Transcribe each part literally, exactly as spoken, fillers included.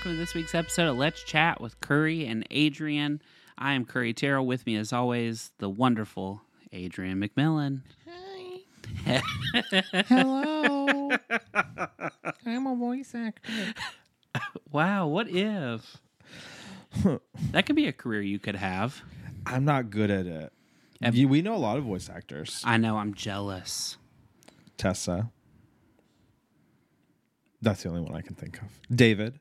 welcome to this week's episode of Let's Chat with Curry and Adrian. I am Curry Terrell. With me, as always, the wonderful Adrian McMillan. Hi. Hello. I'm a voice actor. Wow, what if? That could be a career you could have. I'm not good at it. Have- You, we know a lot of voice actors. I know, I'm jealous. Tessa. That's the only one I can think of. David.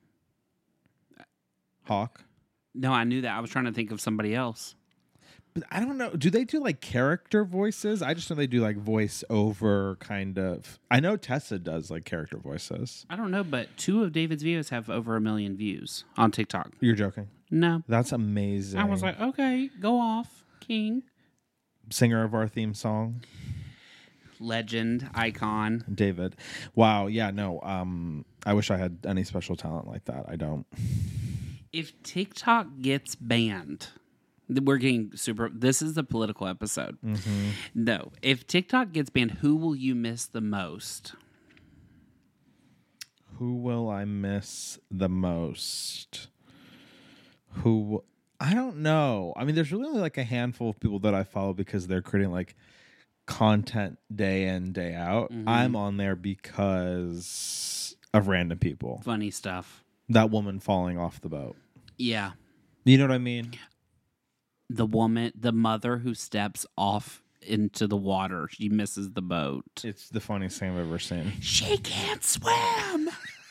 Hawk. No, I knew that. I was trying to think of somebody else. But I don't know. Do they do like character voices? I just know they do like voice over kind of. I know Tessa does like character voices. I don't know, but two of David's videos have over a million views on TikTok. You're joking. No. That's amazing. I was like, okay, go off, King. Singer of our theme song. Legend, icon. David. Wow. Yeah, no. Um, I wish I had any special talent like that. I don't. If TikTok gets banned, we're getting super. This is the political episode. Mm-hmm. No. If TikTok gets banned, who will you miss the most? Who will I miss the most? Who? I don't know. I mean, there's really only like a handful of people that I follow because they're creating like content day in, day out. Mm-hmm. I'm on there because of random people. Funny stuff. That woman falling off the boat. Yeah. You know what I mean? The woman, the mother who steps off into the water, she misses the boat. It's the funniest thing I've ever seen. She can't swim.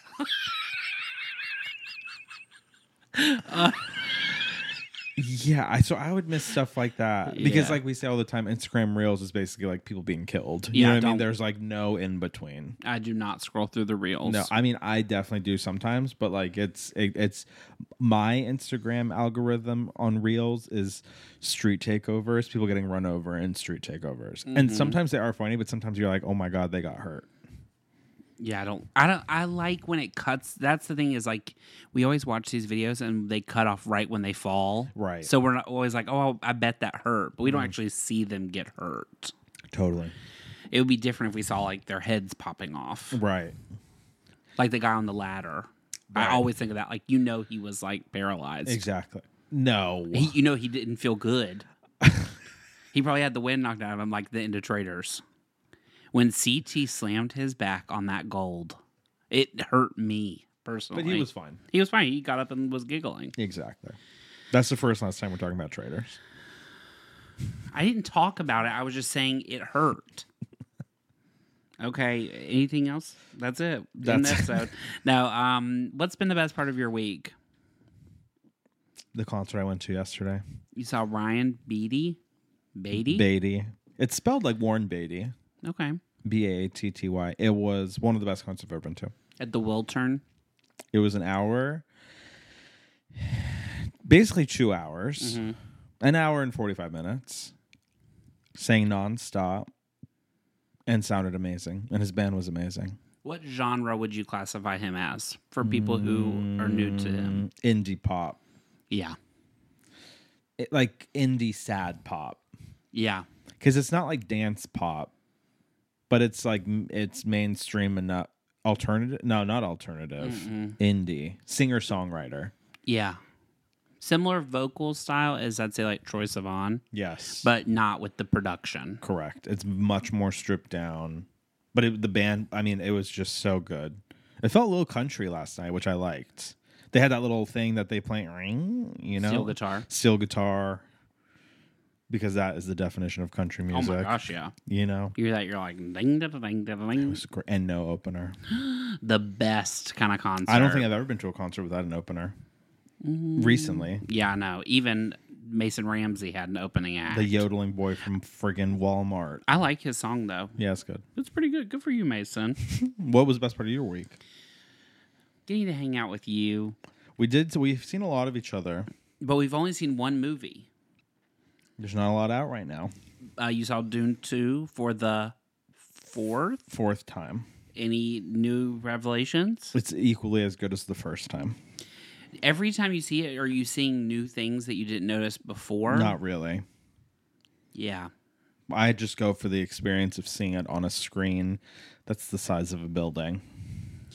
uh, Yeah, I so I would miss stuff like that because, Yeah. like we say all the time, Instagram Reels is basically like people being killed. You Yeah, know what I don't- mean? There's like no in between. I do not scroll through the reels. No, I mean I definitely do sometimes, but like it's it, it's my Instagram algorithm on Reels is street takeovers, people getting run over in street takeovers, Mm-hmm. and sometimes they are funny, but sometimes you're like, oh my god, they got hurt. Yeah, I don't. I don't. I like when it cuts. That's the thing is like we always watch these videos and they cut off right when they fall. Right. So we're not always like, oh, I bet that hurt, but we don't actually see them get hurt. Totally. It would be different if we saw like their heads popping off, Right. like the guy on the ladder. Right. I always think of that. Like you know, he was like paralyzed. Exactly. No. He, you know, he didn't feel good. He probably had the wind knocked out of him, like the end of Traders. When C T slammed his back on that gold, it hurt me personally. But he was fine. He was fine. He got up and was giggling. Exactly. That's the first and last time we're talking about traders. I didn't talk about it. I was just saying it hurt. Okay. Anything else? That's it. That's That's- the episode. Now, um, what's been the best part of your week? The concert I went to yesterday. You saw Ryan Beatty? Beatty? Beatty. It's spelled like Warren Beatty. Okay. B A A T T Y. It was one of the best concerts I've ever been to. At the Wiltern? It was an hour, basically two hours, Mm-hmm. an hour and forty-five minutes, sang nonstop, and sounded amazing. And his band was amazing. What genre would you classify him as for people who are new to him? Mm, indie pop. Yeah. It, like indie sad pop. Yeah. Because it's not like dance pop, but it's like m- it's mainstream and not alternative. No, not alternative. Mm-mm. Indie. Singer-songwriter. Yeah. Similar vocal style as I'd say like Troye Sivan, Yes. but not with the production. Correct. It's much more stripped down. But it, the band, I mean, it was just so good. It felt a little country last night, which I liked. They had that little thing that they play, ring, you know? Steel guitar. Steel guitar. Because that is the definition of country music. Oh my gosh, yeah. You know? You hear that, you're like, ding, da, da, ding, da, da, It ding. was great. And no opener. The best kind of concert. I don't think I've ever been to a concert without an opener. Mm. Recently. Yeah, I know. Even Mason Ramsey had an opening act. The yodeling boy from friggin' Walmart. I like his song, though. Yeah, it's good. It's pretty good. Good for you, Mason. What was the best part of your week? Getting to hang out with you. We did. So we've seen a lot of each other. But we've only seen one movie. There's not a lot out right now. Uh, you saw Dune two for the fourth. Fourth time. Any new revelations? It's equally as good as the first time. Every time you see it, are you seeing new things that you didn't notice before? Not really. Yeah. I just go for the experience of seeing it on a screen that's the size of a building.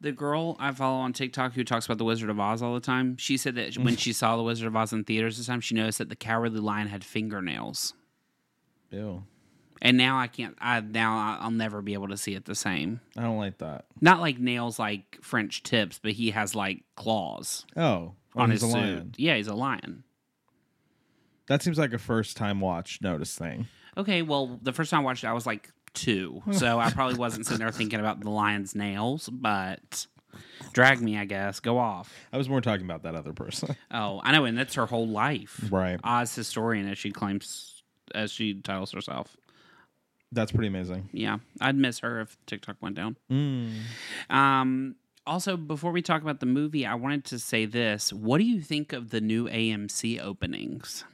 The girl I follow on TikTok who talks about The Wizard of Oz all the time, she said that when she saw The Wizard of Oz in theaters this time, she noticed that the Cowardly Lion had fingernails. Ew. And now I can't, I now I'll never be able to see it the same. I don't like that. Not like nails like French tips, but he has like claws Oh. on he's his a suit. lion. Yeah, he's a lion. That seems like a first time watch notice thing. Okay, well, the first time I watched it, I was like two. So I probably wasn't sitting there thinking about the lion's nails, but drag me, I guess. Go off. I was more talking about that other person. Oh, I know, and that's her whole life. Right. Oz historian, as she claims, as she titles herself. That's pretty amazing. Yeah, I'd miss her if TikTok went down. Mm. Um, also, before we talk about the movie, I wanted to say this. What do you think of the new A M C openings?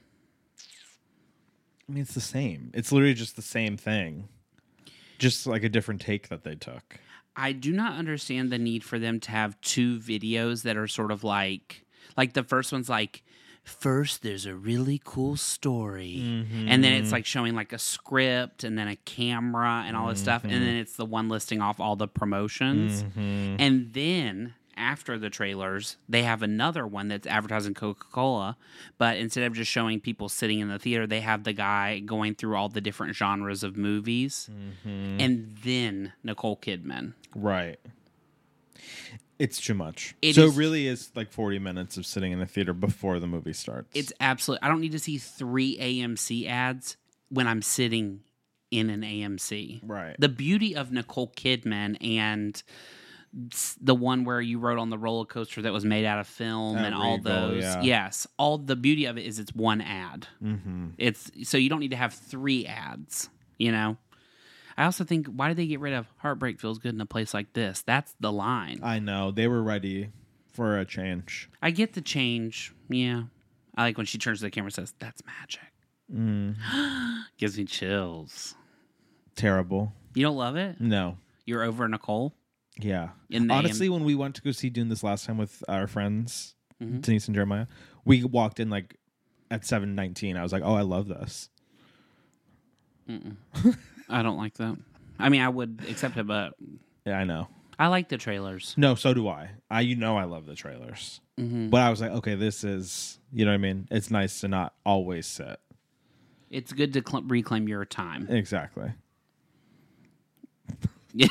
I mean, it's the same. It's literally just the same thing. Just like a different take that they took. I do not understand the need for them to have two videos that are sort of like, like the first one's like, first there's a really cool story, Mm-hmm. and then it's like showing like a script and then a camera and all this stuff, and then it's the one listing off all the promotions, Mm-hmm. and then after the trailers they have another one that's advertising Coca-Cola, but instead of just showing people sitting in the theater, they have the guy going through all the different genres of movies, Mm-hmm. and then Nicole Kidman. Right. It's too much. It so is- it really is like forty minutes of sitting in the theater before the movie starts. It's absolutely. I don't need to see three A M C ads when I'm sitting in an A M C. right. The beauty of Nicole Kidman and s- the one where you rode on the roller coaster that was made out of film At and all Regal, those. yeah. Yes, all the beauty of it is it's one ad. Mm-hmm. It's so you don't need to have three ads. You know. I also think, why did they get rid of "Heartbreak Feels Good" in a place like this? That's the line. I know. They were ready for a change. I get the change. Yeah. I like when she turns to the camera and says, "That's magic." Mm. Gives me chills. Terrible. You don't love it? No. You're over Nicole? Yeah. In the Honestly, when we went to go see Dune this last time with our friends, Mhm. Denise and Jeremiah, we walked in like at seven nineteen. I was like, oh, I love this. Mm-mm. I don't like that. I mean, I would accept it, but Yeah, I know. I like the trailers. No, so do I. I, you know, I love the trailers. Mm-hmm. But I was like, okay, this is, you know what I mean? It's nice to not always sit. It's good to cl- reclaim your time. Exactly. Yeah.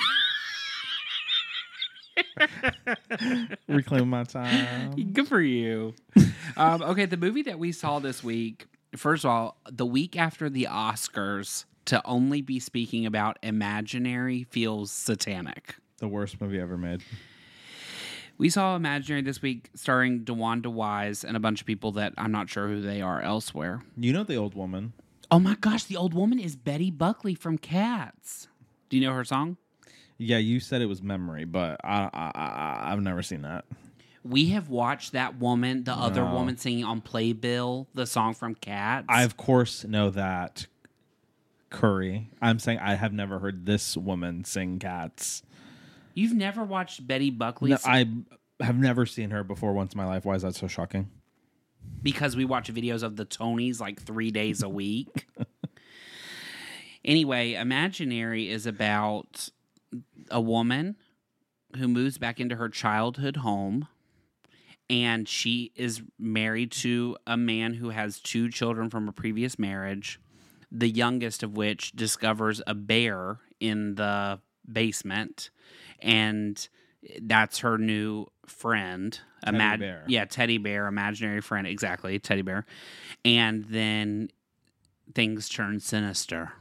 Reclaim my time. Good for you. um, okay, the movie that we saw this week, first of all, the week after the Oscars, to only be speaking about Imaginary feels satanic. The worst movie ever made. We saw Imaginary this week starring DeWanda Wise and a bunch of people that I'm not sure who they are elsewhere. You know the old woman. Oh my gosh, the old woman is Betty Buckley from Cats. Do you know her song? Yeah, you said it was Memory, but I, I, I, I've never seen that. We have watched that woman, the other No. woman singing on Playbill, the song from Cats. I, of course, know that Curry. I'm saying I have never heard this woman sing Cats. You've never watched Betty Buckley No, sing- I have never seen her before once in my life. Why is that so shocking? because we watch videos of the Tonys like three days a week. Anyway, Imaginary is about a woman who moves back into her childhood home, and she is married to a man who has two children from a previous marriage, the youngest of which discovers a bear in the basement, and that's her new friend. Teddy Imag- bear. Yeah, teddy bear, imaginary friend. Exactly, teddy bear. And then things turn sinister.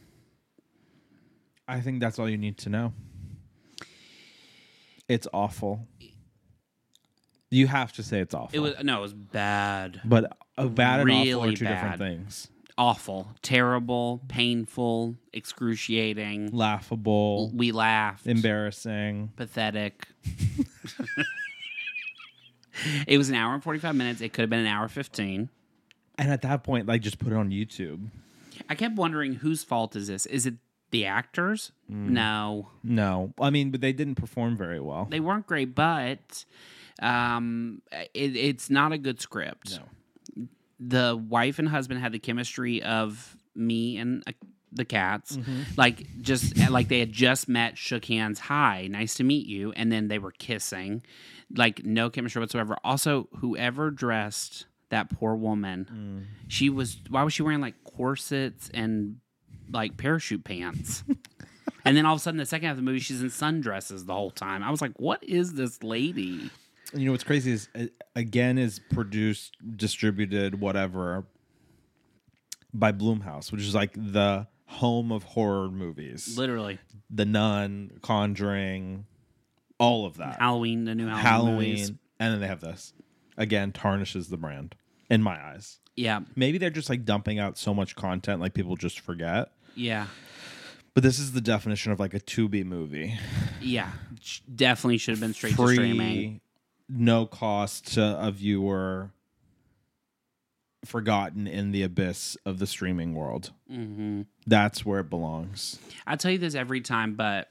I think that's all you need to know. It's awful. You have to say it's awful. It was no, it was bad. but uh, bad and awful really are two different bad. things. Awful, terrible, painful, excruciating. Laughable, We laughed. embarrassing. Pathetic. It was an hour and forty-five minutes. It could have been an hour fifteen. And at that point, like, just put it on YouTube. I kept wondering whose fault is this? Is it the actors? No. No, I mean, but they didn't perform very well. They weren't great, but um, it, it's not a good script. No. The wife and husband had the chemistry of me and uh, the cats. Mm-hmm. Like, just like they had just met, shook hands, hi, nice to meet you. And then they were kissing. Like, no chemistry whatsoever. Also, whoever dressed that poor woman, Mm. she was, why was she wearing like corsets and like parachute pants? And then all of a sudden, the second half of the movie, she's in sundresses the whole time. I was like, what is this lady? You know what's crazy is, uh, again, is produced, distributed, whatever, by Blumhouse, which is like the home of horror movies. Literally. The Nun, Conjuring, all of that. Halloween, the new Halloween, Halloween, movies. and then they have this. Again, tarnishes the brand, in my eyes. Yeah. Maybe they're just like dumping out so much content, like people just forget. Yeah. But this is the definition of like a Tubi movie. Yeah. Sh- Definitely should have been straight to Free, streaming. no cost to a viewer, forgotten in the abyss of the streaming world. Mm-hmm. That's where it belongs. I tell you this every time, but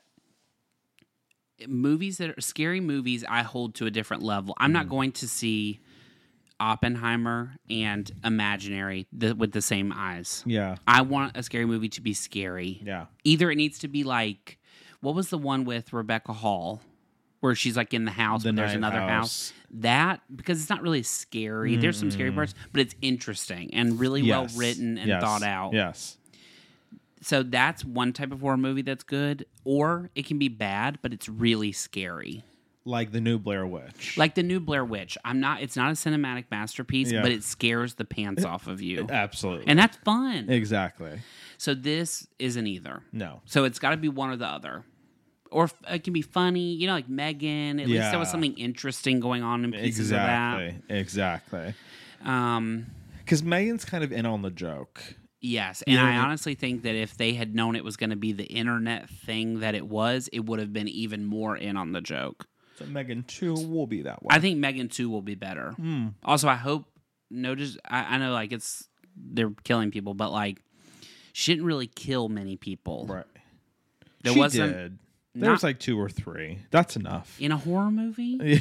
movies that are scary movies, I hold to a different level. I'm not going to see Oppenheimer and Imaginary the, with the same eyes. Yeah. I want a scary movie to be scary. Yeah. Either it needs to be like, what was the one with Rebecca Hall, where she's like in the house, The but there's Night another house. House. That, because it's not really scary. Mm-hmm. There's some scary parts, but it's interesting and really Yes. well written and Yes. thought out. Yes. So that's one type of horror movie that's good. Or it can be bad, but it's really scary. Like the new Blair Witch. Like the new Blair Witch. I'm not. It's not a cinematic masterpiece, Yeah. but it scares the pants off of you, Absolutely. and that's fun. Exactly. So this isn't either. No. So it's got to be one or the other, or f- it can be funny. You know, like Megan. At least there was Yeah. something interesting going on in pieces Exactly. Exactly. of that. Um, Because Megan's kind of in on the joke. yes, and You know, I like- honestly think that if they had known it was going to be the internet thing that it was, it would have been even more in on the joke. So Megan two will be that way. I think Megan two will be better. Mm. Also, I hope notice. I, I know, like it's they're killing people, but like she didn't really kill many people. Right. There she wasn't did. There not- was like two or three. That's enough. in a horror movie.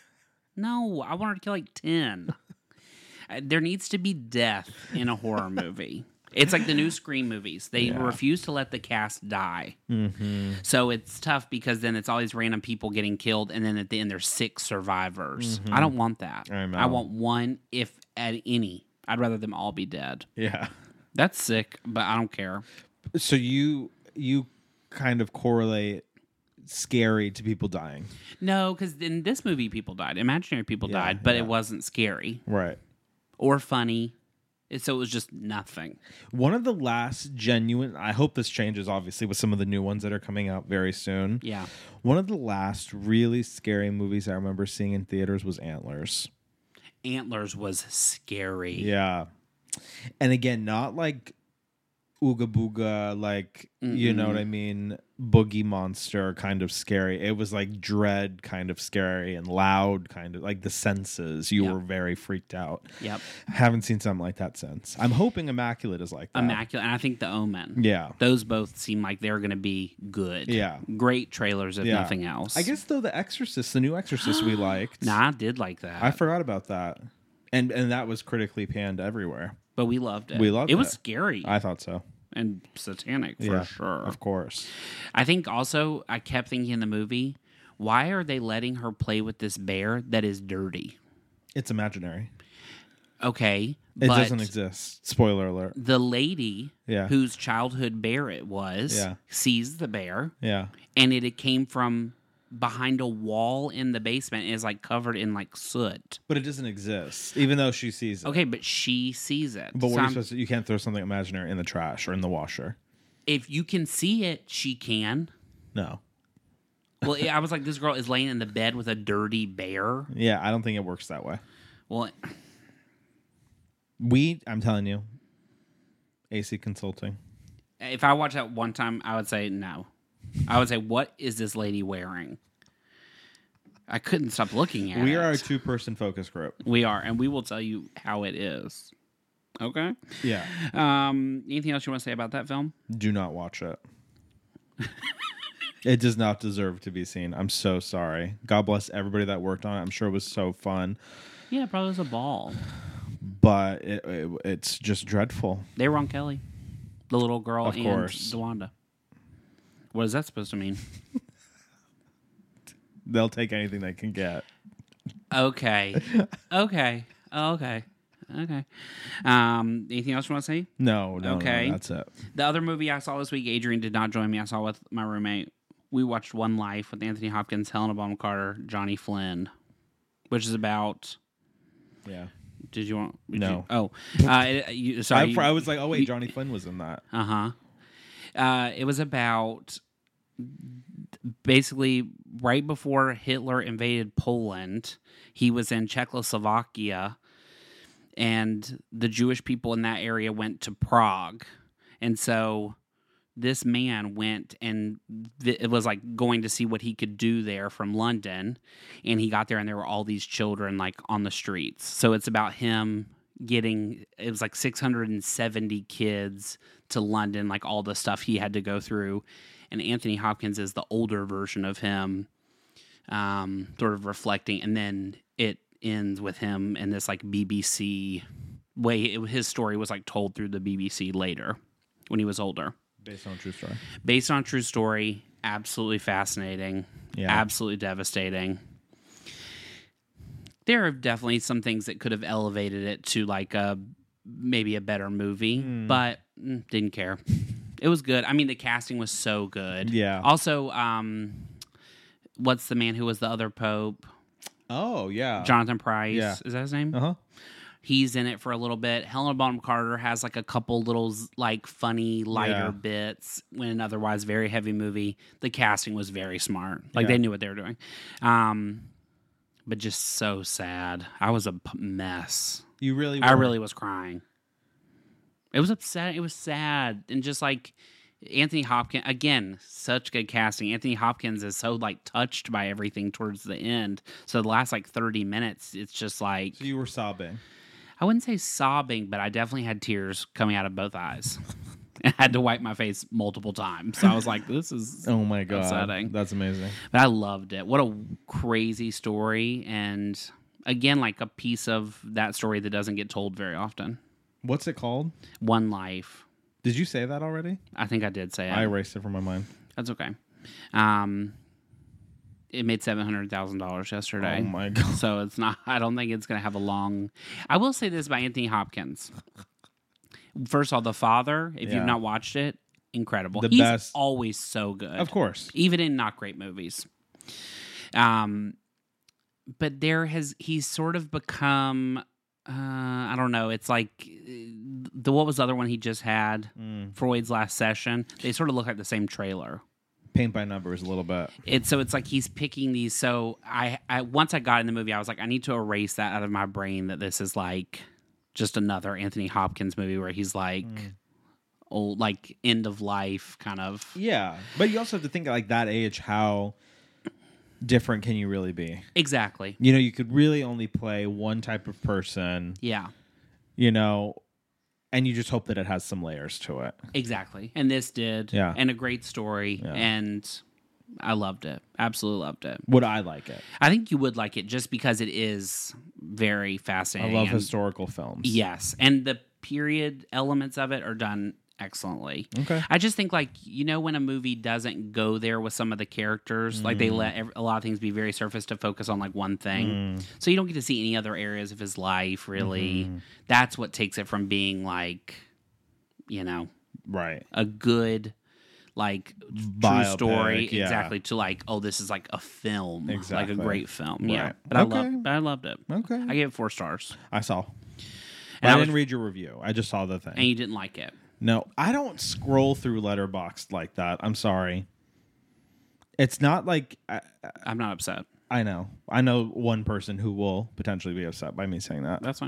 No, I want her to kill like ten. Uh, there needs to be death in a horror movie. It's like the new Scream movies. They Yeah. refuse to let the cast die. Mm-hmm. So it's tough because then it's all these random people getting killed, and then at the end there's six survivors. I don't want that. I know. I want one, if at any. I'd rather them all be dead. Yeah. That's sick, but I don't care. So you you kind of correlate scary to people dying. No, because in this movie, people died. Imaginary people Yeah, died, but yeah. it wasn't scary Right. or funny. So it was just nothing. One of the last genuine, I hope this changes obviously with some of the new ones that are coming out very soon. Yeah. One of the last really scary movies I remember seeing in theaters was Antlers. Antlers was scary. Yeah. And again, not like Ooga Booga, like, you know Mm-mm. what I mean? Boogie Monster kind of scary. It was like dread kind of scary and loud kind of like the senses. You Yep. were very freaked out. Yep. Haven't seen something like that since. I'm hoping Immaculate is like that. Immaculate. And I think The Omen. Yeah. Those both seem like they're going to be good. Yeah. Great trailers, if Yeah. nothing else. I guess though The Exorcist, the new Exorcist we liked. Nah, I did like that. I forgot about that. And and that was critically panned everywhere. but we loved it. We loved it. was it. scary I thought so. and satanic for Yeah, sure. Of course. I think also, I kept thinking in the movie, why are they letting her play with this bear that is dirty? It's imaginary. Okay. It but doesn't exist. Spoiler alert. the lady Yeah. whose childhood bear it was Yeah. sees the bear, Yeah. and it, it came from behind a wall in the basement and is like covered in like soot. But it doesn't exist, even though she sees it. Okay, but she sees it. But what So are you I'm- supposed to? You can't throw something imaginary in the trash or in the washer. if you can see it, she can. No. Well, I was like, this girl is laying in the bed with a dirty bear. Yeah, I don't think it works that way. Well, We, I'm telling you, A C Consulting. if I watched that one time, I would say no. I would say, what is this lady wearing? I couldn't stop looking at We it. are a two-person focus group. We are, and we will tell you how it is. Okay. Yeah. Um. Anything else you want to say about that film? Do not watch it. It does not deserve to be seen. I'm so sorry. God bless everybody that worked on it. I'm sure it was so fun, Yeah, it probably was a ball. but it, it, it's just dreadful. They were on Kelly. The little girl Of and course. DeWanda. What is that supposed to mean? They'll take anything they can get. Okay. Okay. Okay. Okay. Um, anything else you want to say? No, no, Okay. no, that's it. The other movie I saw this week, Adrian did not join me. I saw with my roommate. We watched One Life with Anthony Hopkins, Helena Bonham Carter, Johnny Flynn, which is about. Yeah. Did you want? did No. You, oh, uh, it, you, sorry. I, I was like, oh wait, you- Johnny Flynn was in that. Uh huh. Uh, it was about basically right before Hitler invaded Poland. He was in Czechoslovakia, and the Jewish people in that area went to Prague, and so this man went and th- it was like going to see what he could do there from London, and he got there and there were all these children like on the streets. So it's about him getting, it was like six hundred seventy kids to London, like all the stuff he had to go through. And Anthony Hopkins is the older version of him, um, sort of reflecting, and then it ends with him in this like B B C way. It, his story was like told through the B B C later when he was older. Based on a true story. Based on a true story, absolutely fascinating, Yeah. absolutely devastating. There are definitely some things that could have elevated it to like a maybe a better movie, Mm. but mm, didn't care. It was good. I mean, the casting was so good. Yeah. Also, um, what's the man who was the other pope? Oh yeah. Jonathan Pryce. Yeah. Is that his name? Uh huh. He's in it for a little bit. Helena Bonham Carter has like a couple little like funny, lighter Yeah. bits when an otherwise very heavy movie. The casting was very smart. Like Yeah. they knew what they were doing. Um, but just so sad. I was a p- mess. You really? I were. really was crying. It was upset. It was sad. And just like Anthony Hopkins, again, such good casting. Anthony Hopkins is so like touched by everything towards the end. So the last like thirty minutes, it's just like, So you were sobbing. I wouldn't say sobbing, but I definitely had tears coming out of both eyes. I had to wipe my face multiple times. So I was like, this is Oh my god, upsetting. that's amazing. But I loved it. What a crazy story. And again, like a piece of that story that doesn't get told very often. What's it called? One Life. Did you say that already? I think I did say it. I erased it from my mind. That's okay. Um, it made seven hundred thousand dollars yesterday. Oh my god. So it's not, I don't think it's going to have a long. I will say this about Anthony Hopkins. First of all, The Father, if Yeah. you've not watched it, incredible. The He's best- always so good. Of course. Even in not great movies. Um, but there has, he's sort of become, uh, I don't know, it's like, uh, the what was the other one he just had? Mm. Freud's Last Session. They sort of look like the same trailer. Paint by numbers a little bit. It's so it's like he's picking these. So I, I once I got in the movie, I was like, I need to erase that out of my brain that this is like just another Anthony Hopkins movie where he's like Mm. old, like end of life kind of. Yeah, but you also have to think at like that age, how different can you really be? Exactly. You know, you could really only play one type of person. Yeah. You know, and you just hope that it has some layers to it. Exactly. And this did. Yeah. And a great story. Yeah. And I loved it. Absolutely loved it. Would I like it? I think you would like it just because it is very I fascinating. love and- historical films. Yes. And the period elements of it are done excellently. Okay. I just think, like, you know, when a movie doesn't go there with some of the characters, like they Mm. let ev- a lot of things be very surface to focus on like one thing. Mm. So you don't get to see any other areas of his life, really. Mhm. That's what takes it from being like, you know, Right. a good, like, true Biopic, story. yeah. Exactly. To like, oh, this is like a film. Exactly. Like a great film. Yeah. Right. But I Okay. loved, but I loved it. Okay. I gave it four stars. I saw. And I, I was- didn't read your review. I just saw the thing. And you didn't like it. No, I don't scroll through Letterboxd like that. I'm sorry. It's not like I, I'm not upset. I know. I know one person who will potentially be upset by me saying that. That's fine.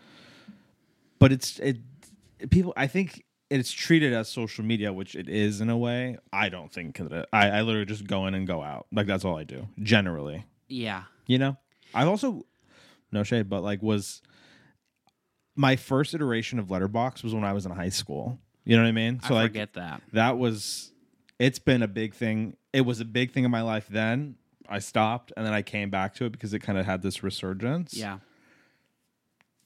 But it's it people I think it's treated as social media, which it is in a way. I don't think that it, I I literally just go in and go out. Like that's all I do generally. Yeah. You know? I've also no shade, but like was my first iteration of Letterboxd was when I was in high school. You know what I mean? I So like forget that. that was it's been a big thing. It was a big thing in my life then. I stopped and then I came back to it because it kind of had this resurgence. Yeah.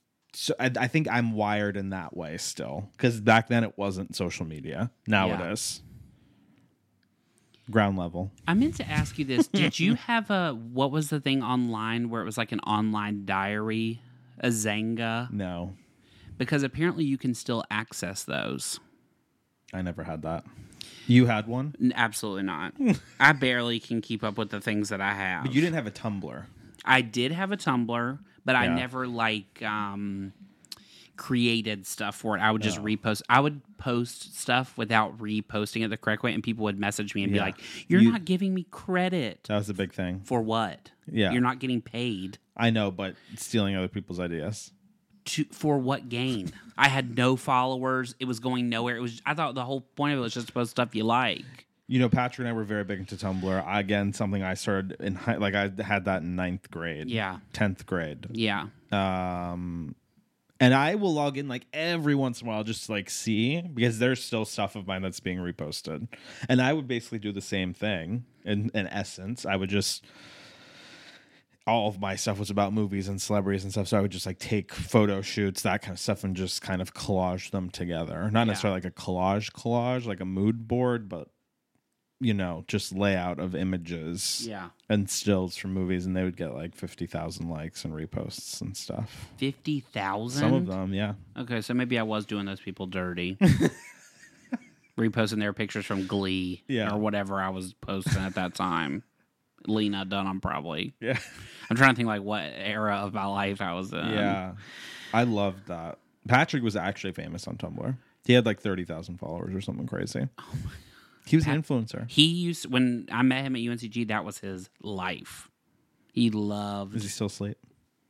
so I, I think I'm wired in that way still, because back then it wasn't social media. Now Yeah. it is. Ground level. I meant to ask you this. Did you have a, what was the thing online where it was like an online diary, a Zanga? No, Because apparently you can still access those. I never had that. You had one? N- Absolutely not. I barely can keep up with the things that I have. But you didn't have a Tumblr. I did have a Tumblr, but I Yeah. never like um, created stuff for it. I would just Oh. repost. I would post stuff without reposting it the correct way, and people would message me and be Yeah. like, "You're You- not giving me credit That was a big thing. for what? Yeah. You're not getting paid I know, but stealing other people's ideas. to for what gain? I had no followers. It was going nowhere. It was. I thought the whole point of it was just to post stuff you like. You know, Patrick and I were very big into Tumblr. I, again, something I started in high, like I had that in ninth grade. Yeah, tenth grade. yeah, Um, and I will log in like every once in a while just to, like see, because there's still stuff of mine that's being reposted. And I would basically do the same thing in, in essence. I would just, all of my stuff was about movies and celebrities and stuff. So I would just like take photo shoots, that kind of stuff, and just kind of collage them together. Not Yeah. necessarily like a collage collage, like a mood board, but you know, just layout of images yeah. and stills from movies, and they would get like fifty thousand likes and reposts and stuff. Fifty thousand. Some of them, yeah. Okay, so maybe I was doing those people dirty. Reposting their pictures from Glee Yeah. or whatever I was posting at that time. Lena Dunham, probably. Yeah. I'm trying to think like what era of my life I was in. Yeah. I loved that. Patrick was actually famous on Tumblr. He had like thirty thousand followers or something crazy. Oh my. He was an influencer. He used, when I met him at U N C G, that was his life. He loved. Is he still asleep?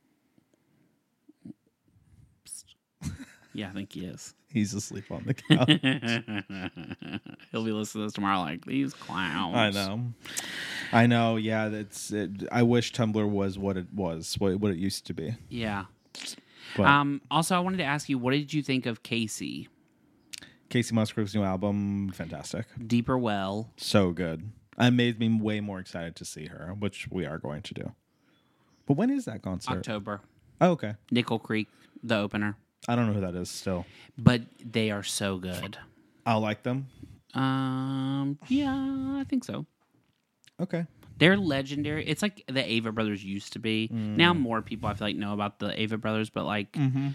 Yeah, I think he is. He's asleep on the couch. He'll be listening to this tomorrow like, these clowns. I know. I know. Yeah, that's. It. I wish Tumblr was what it was, what, what it used to be. Yeah. But Um. Also, I wanted to ask you, what did you think of Casey? Casey Musgrave's new album, fantastic. Deeper Well. So good. It made me way more excited to see her, which we are going to do. But when is that concert? October. Oh, okay. Nickel Creek, the opener. I don't know who that is still. But they are so good. I'll like them. Um. Yeah, I think so. Okay. They're legendary. It's like the Ava Brothers used to be. Now more people I feel like know about the Ava Brothers, but like, Mm-hmm.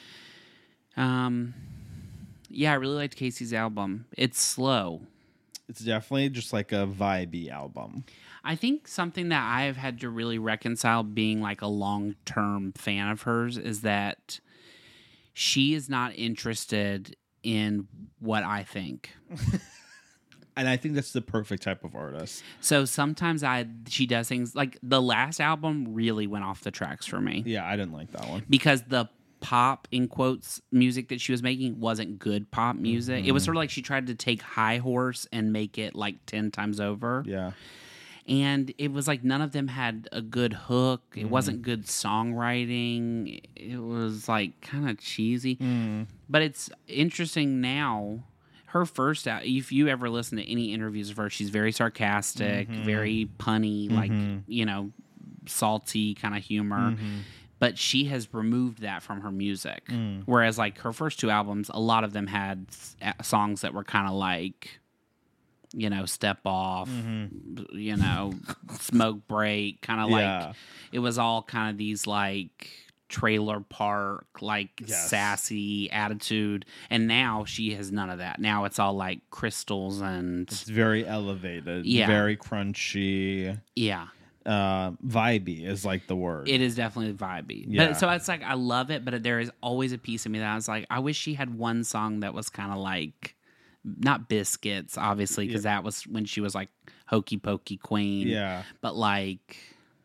um, yeah, I really liked Casey's album. It's slow. It's definitely just like a vibey album. I think something that I've had to really reconcile being like a long term fan of hers is that she is not interested in what I think. And I think that's the perfect type of artist. So sometimes I she does things like the last album really went off the tracks for me Yeah, I didn't like that one. because the pop in quotes music that she was making wasn't good pop music. Mm-hmm. It was sort of like she tried to take High Horse and make it like ten times over. Yeah. And it was like none of them had a good hook. It Mm-hmm. wasn't good songwriting. It was like kind of cheesy. Mm. But it's interesting now. Her first out, if you ever listen to any interviews of her, she's very sarcastic, Mm-hmm. very punny, like, you know, salty kind of humor. Mm-hmm. But she has removed that from her music. Mm. Whereas, like, her first two albums, a lot of them had s- songs that were kind of like, you know, Step Off, Mm-hmm. you know, Smoke Break, kind of like, Yeah. it was all kind of these like trailer park, like Yes. sassy attitude. And now she has none of that. Now it's all like crystals and, It's very elevated. Yeah. Very crunchy. yeah. Uh, vibey is like the word. It is definitely vibey. Yeah. But so it's like I love it, but there is always a piece of me that I was like, I wish she had one song that was kind of like not Biscuits, obviously, because that was when she was like Hokey Pokey Queen. Yeah. But like,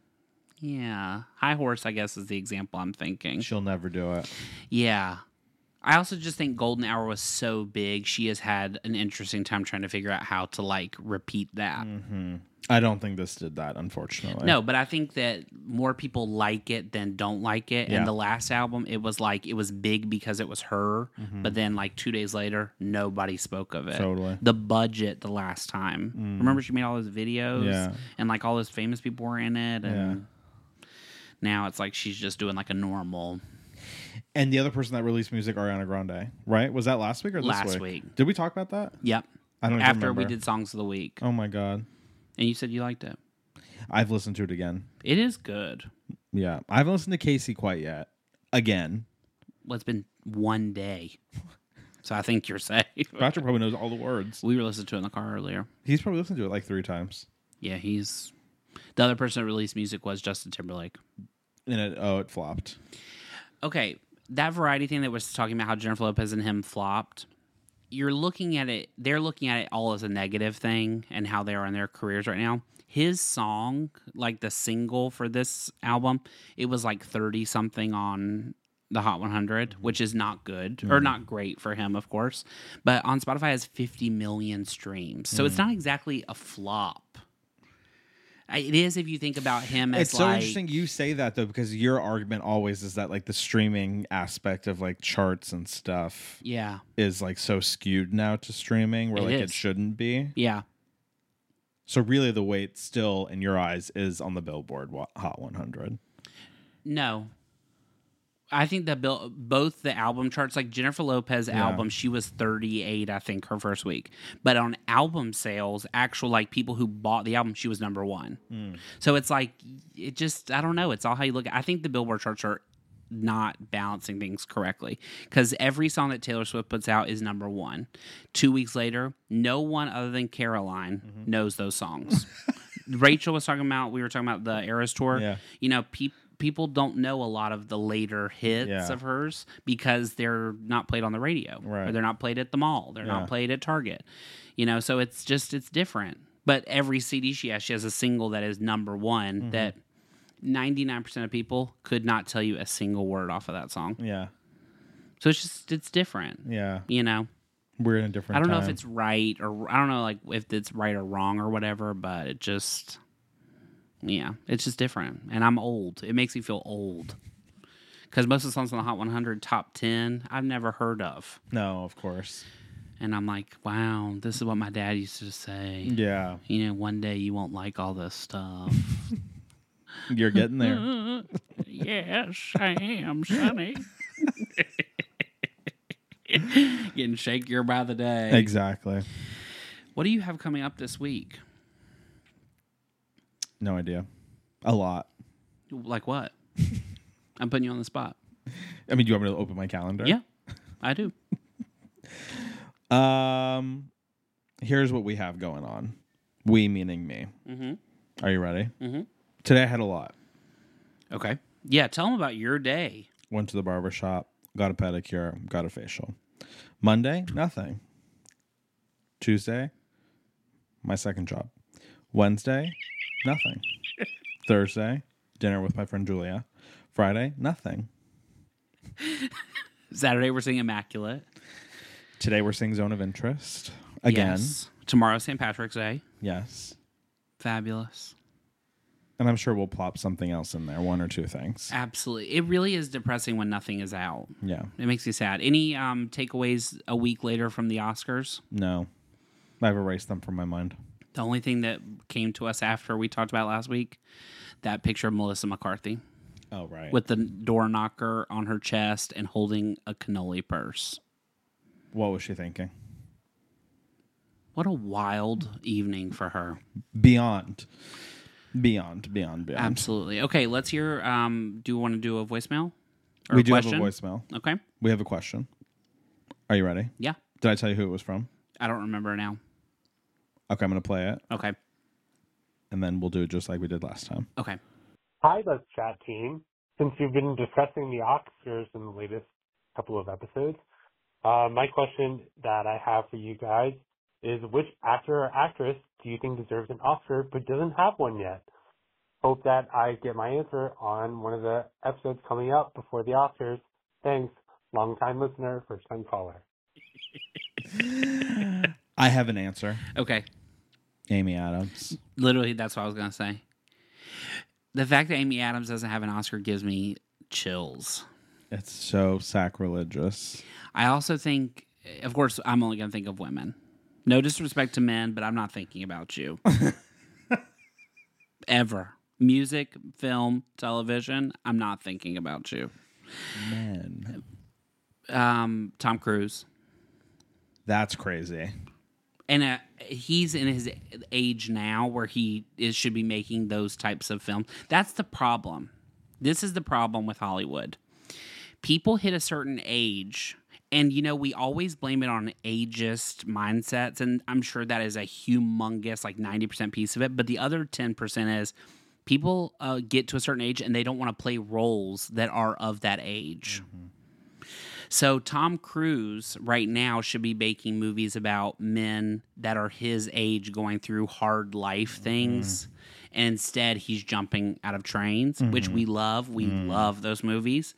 yeah, High Horse, I guess, is the example I'm thinking. She'll never do it. Yeah. I also just think Golden Hour was so big. She has had an interesting time trying to figure out how to like repeat that. Mm-hmm. I don't think this did that, unfortunately. No, but I think that more people like it than don't like it. Yeah. And the last album, it was like it was big because it was her, but then like two days later, nobody spoke of it. Totally. The budget the last time. Remember she made all those videos? Yeah. And like all those famous people were in it. And now it's like she's just doing like a normal. And the other person that released music, Ariana Grande, right? Was that last week or this Last week? week. Did we talk about that? Yep. I don't even After remember. we did Songs of the Week. Oh my God. And you said you liked it. I've listened to it again. It is good. Yeah. I haven't listened to Casey quite yet. Again. Well, it's been one day. So I think you're safe. Patrick probably knows all the words. We were listening to it in the car earlier. He's probably listened to it like three times. Yeah, he's... The other person that released music was Justin Timberlake. And it, oh, it flopped. Okay, that Variety thing that was talking about how Jennifer Lopez and him flopped, you're looking at it, they're looking at it all as a negative thing and how they are in their careers right now. His song, like the single for this album, it was like thirty-something on the Hot one hundred, which is not good, mm. or not great for him, of course. But on Spotify, it has fifty million streams. So mm. it's not exactly a flop. It is if you think about him as it's so like, interesting you say that though, because your argument always is that like the streaming aspect of like charts and stuff yeah is like so skewed now to streaming where it like is. It shouldn't be. Yeah. So really the weight still in your eyes is on the Billboard Hot one hundred. No. I think that bill, both the album charts, like Jennifer Lopez yeah. album, she was thirty-eight, I think, her first week. But on album sales, actual like people who bought the album, she was number one. Mm. So it's like, it just, I don't know. It's all how you look at it. I think the Billboard charts are not balancing things correctly because every song that Taylor Swift puts out is number one. Two weeks later, no one other than Caroline mm-hmm. knows those songs. Rachel was talking about, we were talking about the Eras Tour. Yeah. You know, people. People don't know a lot of the later hits yeah. of hers because they're not played on the radio. Right. Or they're not played at the mall. They're yeah. not played at Target. You know, so it's just, it's different. But every C D she has, she has a single that is number one mm-hmm. that ninety-nine percent of people could not tell you a single word off of that song. Yeah. So it's just, it's different. Yeah. You know? We're in a different I don't time. know if it's right or, I don't know like if it's right or wrong or whatever, but it just... Yeah, it's just different. And I'm old. It makes me feel old. Because most of the songs on the Hot one hundred top ten, I've never heard of. No, of course. And I'm like, wow, this is what my dad used to say. Yeah. You know, one day you won't like all this stuff. You're getting there. Yes, I am, Sonny. Getting shakier by the day. Exactly. What do you have coming up this week? No idea. A lot. Like what? I'm putting you on the spot. I mean, do you want me to open my calendar? Yeah, I do. um, here's what we have going on. We meaning me. Mm-hmm. Are you ready? Mm-hmm. Today I had a lot. Okay. Yeah, tell them about your day. Went to the barber shop, got a pedicure, got a facial. Monday, nothing. Tuesday, my second job. Wednesday, nothing. Thursday, dinner with my friend Julia. Friday, nothing. Saturday, we're seeing Immaculate. Today, we're seeing Zone of Interest. Again. Yes. Tomorrow, Saint Patrick's Day. Yes. Fabulous. And I'm sure we'll plop something else in there, one or two things. Absolutely. It really is depressing when nothing is out. Yeah. It makes me sad. Any um, takeaways a week later from the Oscars? No. I've erased them from my mind. The only thing that came to us after we talked about last week, that picture of Melissa McCarthy. Oh, right. With the door knocker on her chest and holding a cannoli purse. What was she thinking? What a wild evening for her. Beyond. Beyond, beyond, beyond. Absolutely. Okay, let's hear, um, do you want to do a voicemail? Or we a do question? have a voicemail. Okay. We have a question. Are you ready? Yeah. Did I tell you who it was from? I don't remember now. Okay, I'm going to play it. Okay. And then we'll do it just like we did last time. Okay. Hi, Let's Chat team. Since you've been discussing the Oscars in the latest couple of episodes, uh, my question that I have for you guys is which actor or actress do you think deserves an Oscar but doesn't have one yet? Hope that I get my answer on one of the episodes coming up before the Oscars. Thanks. Long-time listener, first-time caller. I have an answer. Okay. Amy Adams. Literally, that's what I was going to say. The fact that Amy Adams doesn't have an Oscar gives me chills. It's so sacrilegious. I also think, of course, I'm only going to think of women. No disrespect to men, but I'm not thinking about you. Ever. Music, film, television, I'm not thinking about you. Men. Um, Tom Cruise. That's crazy. And uh, he's in his age now where he is should be making those types of films. That's the problem. This is the problem with Hollywood. People hit a certain age, and, you know, we always blame it on ageist mindsets, and I'm sure that is a humongous, like, ninety percent piece of it. But the other ten percent is people uh, get to a certain age, and they don't want to play roles that are of that age. Mm-hmm. So Tom Cruise right now should be making movies about men that are his age going through hard life things. Mm-hmm. And instead, he's jumping out of trains, mm-hmm. which we love. We mm-hmm. love those movies.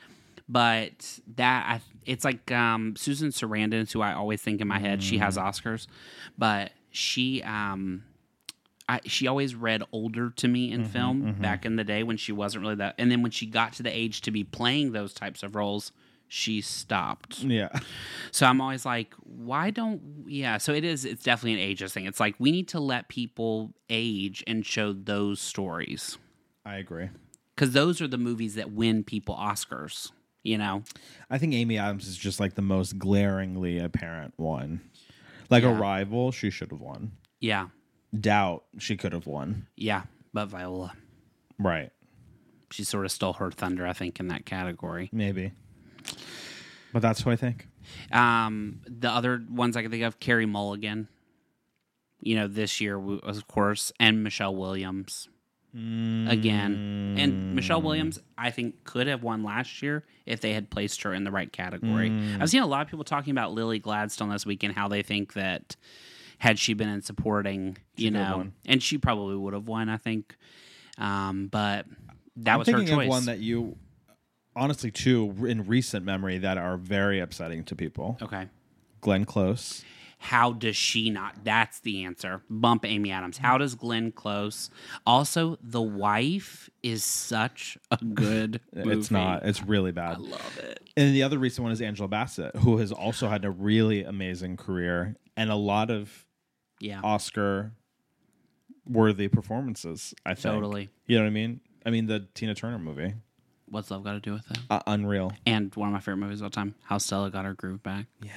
But that I, it's like um, Susan Sarandon, who I always think in my head, mm-hmm. she has Oscars. But she... Um, I, she always read older to me in mm-hmm, film mm-hmm. back in the day when she wasn't really that. And then when she got to the age to be playing those types of roles, she stopped. Yeah. So I'm always like, why don't... Yeah, so it is, it's definitely an ageist thing. It's like, we need to let people age and show those stories. I agree. Because those are the movies that win people Oscars, you know? I think Amy Adams is just like the most glaringly apparent one. Like yeah. Arrival, she should have won. Yeah. Doubt, she could have won. Yeah, but Viola. Right. She sort of stole her thunder, I think, in that category. Maybe. But that's who I think. Um, the other ones I can think of, Carey Mulligan. You know, this year, of course, and Michelle Williams. Mm. Again. And Michelle Williams, I think, could have won last year if they had placed her in the right category. Mm. I've seen a lot of people talking about Lily Gladstone this week and how they think that had she been in supporting, you she know, and she probably would have won, I think. Um, but that I'm was her choice. I'm thinking of one that you, honestly, two in recent memory that are very upsetting to people. Okay. Glenn Close. How does she not? That's the answer. Bump Amy Adams. How does Glenn Close? Also, The Wife is such a good movie. It's not. It's really bad. I love it. And the other recent one is Angela Bassett, who has also had a really amazing career and a lot of yeah. Oscar-worthy performances, I think. Totally. You know what I mean? I mean, the Tina Turner movie. What's Love Got to Do with it? Uh, unreal. And one of my favorite movies of all time, How Stella Got Her Groove Back. Yeah.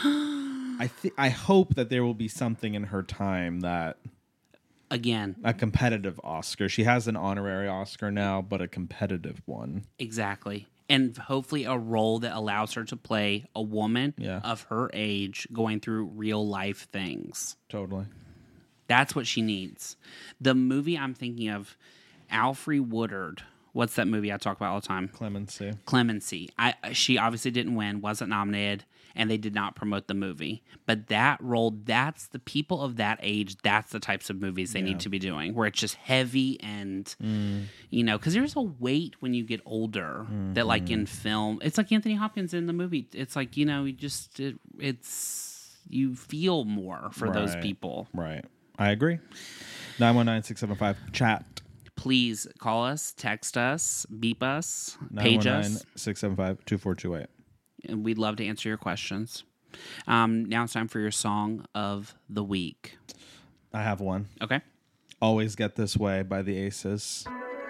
I th- I hope that there will be something in her time that... Again. A competitive Oscar. She has an honorary Oscar now, but a competitive one. Exactly. And hopefully a role that allows her to play a woman yeah. of her age going through real life things. Totally. That's what she needs. The movie I'm thinking of, Alfre Woodard. What's that movie I talk about all the time? Clemency. Clemency. I she obviously didn't win, wasn't nominated, and they did not promote the movie. But that role, that's the people of that age, that's the types of movies they yeah. need to be doing, where it's just heavy and, mm. you know, because there's a weight when you get older mm-hmm. that, like, in film, it's like Anthony Hopkins in the movie. It's like, you know, you just, it, it's, you feel more for right. those people. Right. I agree. nine one nine, six seven five, chat. Please call us, text us, beep us, page us. nine one nine, six seven five, two four two eight. And we'd love to answer your questions. Um, now it's time for your song of the week. I have one. Okay. Always Get This Way by the Aces.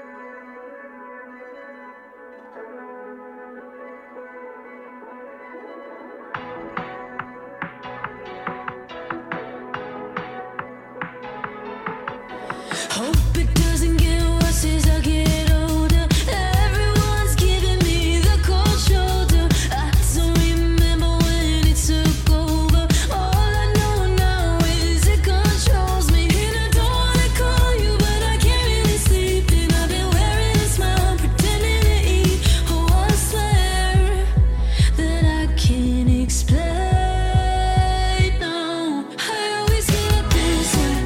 Hope it doesn't get worse as I get older. Everyone's giving me the cold shoulder. I don't remember when it took over. All I know now is it controls me. And I don't wanna call you, but I can't really sleep. And I've been wearing a smile, pretending to eat. Oh, I swear that I can't explain. No, I always get this way.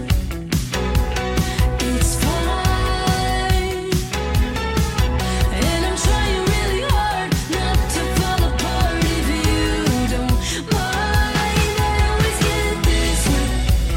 It's fine, and I'm trying really hard not to fall apart if you don't mind. I always get this way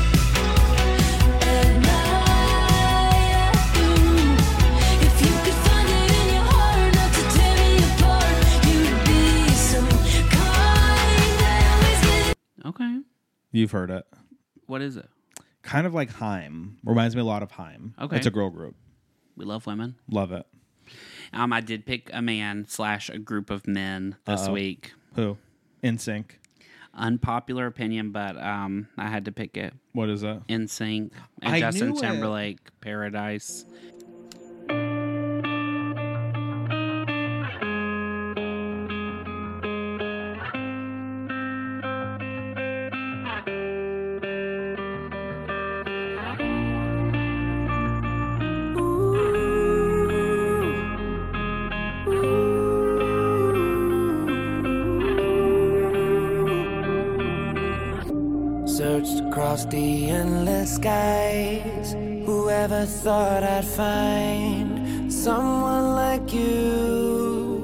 at night. If you could find it in your heart not to tear me apart, you'd be so kind. I always get. Okay. You've heard it. What is it? Kind of like Haim. Reminds me a lot of Haim. Okay. It's a girl group. We love women. Love it. Um, I did pick a man slash a group of men this Uh-oh. week. Who? N Sync. Unpopular opinion, but um, I had to pick it. What is that? N Sync and I Justin knew it. Timberlake, Paradise. Searched across the endless skies. Whoever thought I'd find someone like you?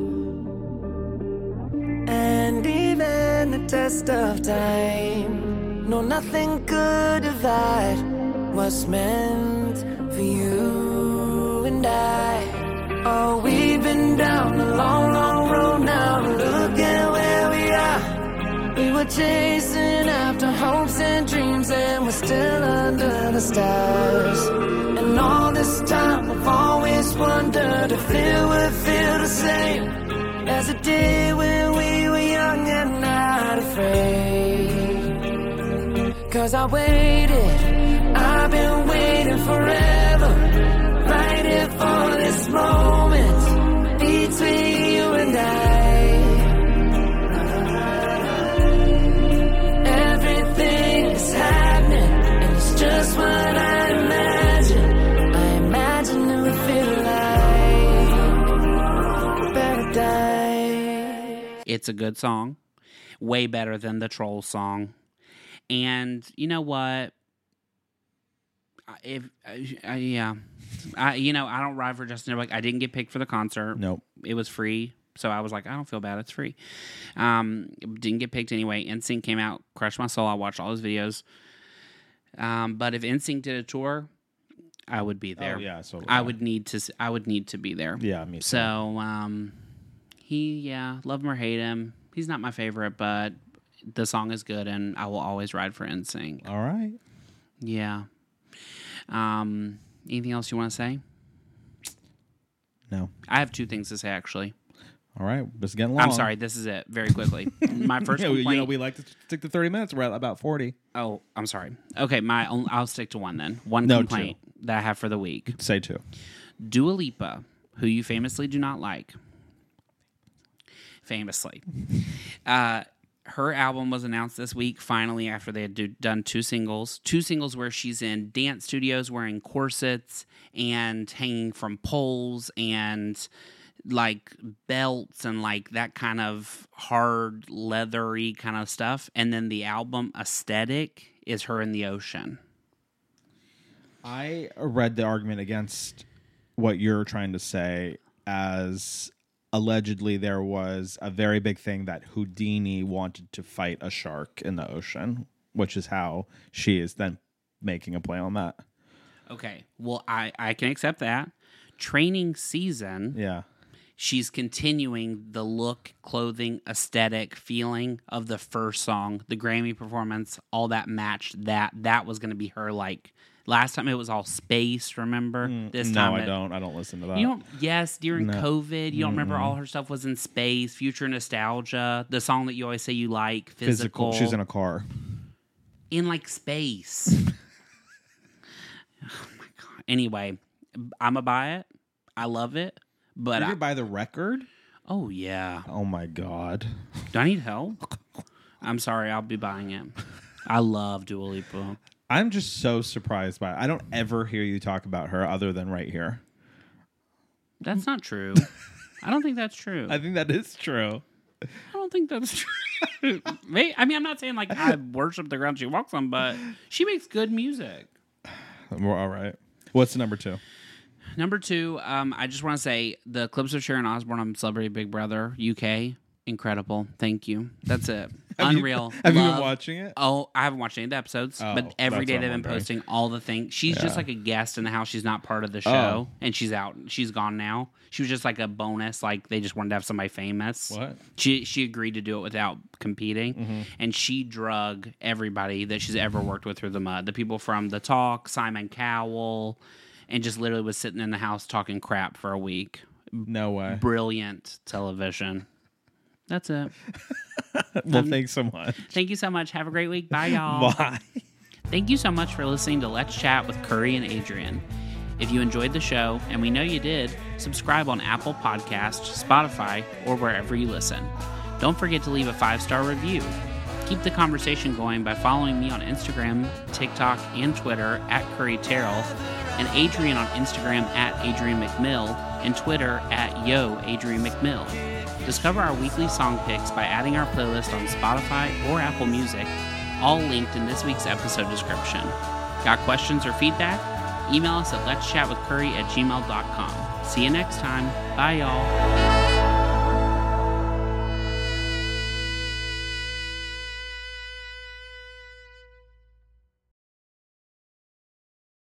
And even the test of time, no, nothing could divide what's meant for you and I. Oh, we've been down a long, long road now. Look at where we are. We were chasing after hopes and dreams, and we're still under the stars. And all this time I've always wondered if it would feel the same as it did when we were young and not afraid. Cause I waited, I've been waiting forever, right here for this moment between you and I. Just what I imagine. I imagine it would feel like paradise. It's a good song, way better than the Troll song. And you know what? If uh, yeah, I you know I don't ride for Justin Timberlake. I didn't get picked for the concert. Nope. It was free, so I was like, I don't feel bad. It's free. Um, didn't get picked anyway. N Sync came out, crushed my soul. I watched all his videos. Um, but if N Sync did a tour, I would be there. Oh, yeah, so I would need to. I would need to be there. Yeah, me too. So, um, he, yeah, love him or hate him, he's not my favorite, but the song is good, and I will always ride for N Sync. All right. Yeah. Um, anything else you want to say? No. I have two things to say, actually. All right. It's getting long. I'm sorry. This is it. Very quickly. My first Yeah, we- complaint. you know, we like to stick to thirty minutes. We're at about forty. Oh, I'm sorry. Okay, my own, I'll stick to one then. One No, complaint that I have for the week. Say two. Dua Lipa, who you famously do not like. Famously. Uh, her album was announced this week, finally, after they had do, done two singles. Two singles where she's in dance studios wearing corsets and hanging from poles and like belts and like that kind of hard, leathery kind of stuff. And then the album aesthetic is her in the ocean. I read the argument against what you're trying to say as allegedly there was a very big thing that Houdini wanted to fight a shark in the ocean, which is how she is then making a play on that. Okay, well, I, I can accept that. Training Season, Yeah. she's continuing the look, clothing, aesthetic, feeling of the first song. The Grammy performance, all that matched that. That was going to be her, like, last time it was all space, remember? This no, time I it- don't. I don't listen to that. You don't, yes, during No. COVID, you don't remember all her stuff was in space, future nostalgia, the song that you always say you like, Physical. physical. She's in a car. in like space. Oh my god. Anyway, I'm a buy it. I love it, but Did I, you buy the record? oh yeah. Oh my god. Do I need help? I'm sorry. I'll be buying it. I love Dua Lipa. I'm just so surprised by it. I don't ever hear you talk about her other than right here. That's not true. I don't think that's true. I think that is true. I don't think that's true. May- I mean, I'm not saying like I worship the ground she walks on, but she makes good music. We're all right. What's the number two? Number two, um, I just want to say the clips of Sharon Osbourne on Celebrity Big Brother U K, incredible. Thank you. That's it. Have you- Unreal. have you been Love- watching it? Oh, I haven't watched any of the episodes, Oh, but every that's day what they've I'm been wondering. posting all the things. She's just Yeah. like a guest in the house. She's not part of the show, Oh. and she's out. She's gone now. She was just like a bonus. Like they just wanted to have somebody famous. What? She she agreed to do it without competing, Mm-hmm. and she drug everybody that she's ever worked with through the mud. The people from The Talk, Simon Cowell, and just literally was sitting in the house talking crap for a week No way. brilliant television. That's it. Well, Um, thanks so much. Thank you so much. Have a great week. Bye, y'all. Bye. Thank you so much for listening to Let's Chat with Curry and Adrian. If you enjoyed the show, and we know you did, subscribe on Apple Podcasts, Spotify, or wherever you listen. Don't forget to leave a five-star review. Keep the conversation going by following me on Instagram, TikTok, and Twitter at Curry Terrell, and Adrian on Instagram at Adrian McMill, and Twitter at Yo Adrian McMill. Discover our weekly song picks by adding our playlist on Spotify or Apple Music, all linked in this week's episode description. Got questions or feedback? Email us at let's chat with curry at gmail dot com. See you next time. Bye, y'all.